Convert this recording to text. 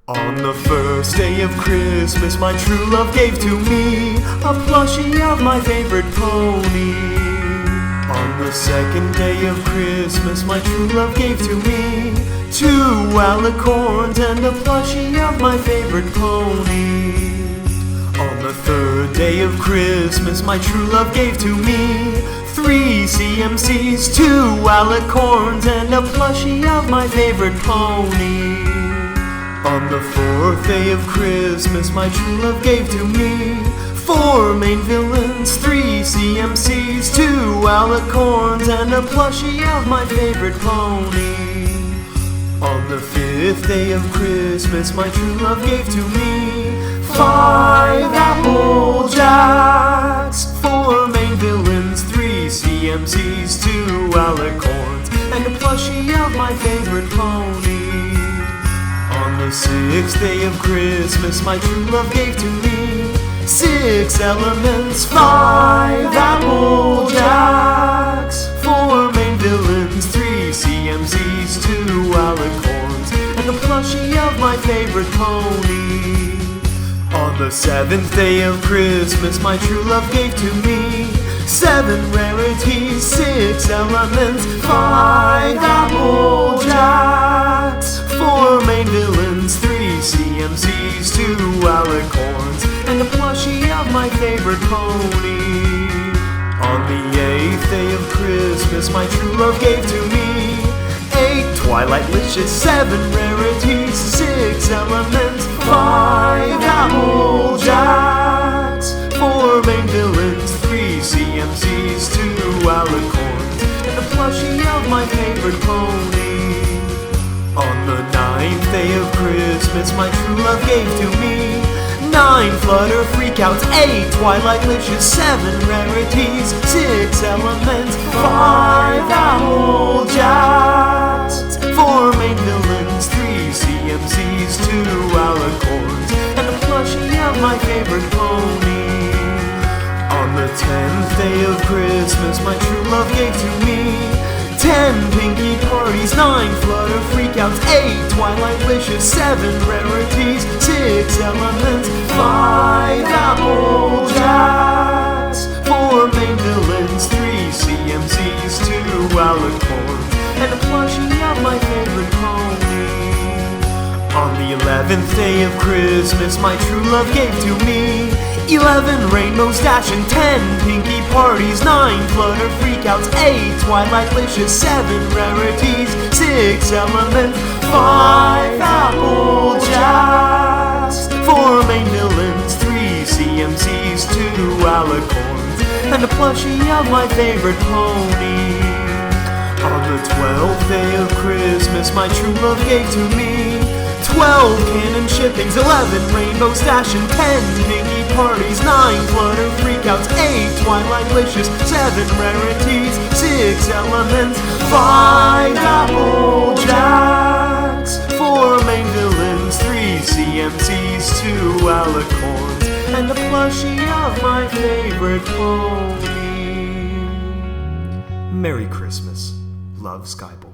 On the first day of Christmas, my true love gave to me a plushie of my favorite pony. On the second day of Christmas, my true love gave to me 2 alicorns and a plushie of my favorite pony. On the third day of Christmas, my true love gave to me 3 CMCs, 2 alicorns and a plushie of my favorite pony. On the fourth day of Christmas, my true love gave to me 4 main villains, 3 CMCs, 2 alicorns, and a plushie of my favorite pony. On the fifth day of Christmas, my true love gave to me 5 Applejacks, 4 main villains, 3 CMCs, 2 alicorns, and a plushie of my favorite pony. On the sixth day of Christmas, my true love gave to me 6 elements, 5 Applejacks, 4 main villains, 3 CMCs, 2 alicorns, and a plushie of my favorite pony. On the seventh day of Christmas, my true love gave to me 7 rarities, 6 elements, 5 Applejacks, 4 main villains, 3 CMCs, 2 alicorns, and a plushie of my favorite pony. On the 8th day of Christmas, my true love gave to me 8 Twilightlicious, 7 rarities, 6 elements, 5 Applejacks, 4 main villains, 3 CMCs, 2 alicorns, and a plushie of my favorite pony. On the 9th day of Christmas, my true love gave to me 9 Flutter Freakouts, 8 Twilightlicious, 7 rarities, 6 elements, 5 Applejacks, 4 main villains, 3 CMCs, 2 alicorns, and a plushie of my favorite pony. On the 10th day of Christmas, my true love gave to me 10 Pinkie Parties, 9 Flutter Freakouts, 8 Twilightlicious, 7 rarities, 6 elements, 5 Applejacks, 4 main villains, 3 CMCs, 2 alicorns, and a plushie of my favorite pony. On the 11th day of Christmas, my true love gave to me 11 Rainbows Dash and 10 Pinkie Parties, 9 Flutter Freakouts, 8 Twilightlicious, 7 rarities, 6 elements, 5 Applejacks, 4 main villains, 3 CMCs, 2 alicorns, and a plushie of my favorite pony. On the 12th day of Christmas, my true love gave to me 12 Cannon Shippings, 11 Rainbows Dash and 10 Pinkie Parties, 9 Flutter Freakouts, 8 Twilightlicious, 7 rarities, 6 elements, 5 Applejacks, 4 main villains, 3 CMCs, 2 alicorns, and a plushie of my favorite pony. Merry Christmas. Love, Skybell.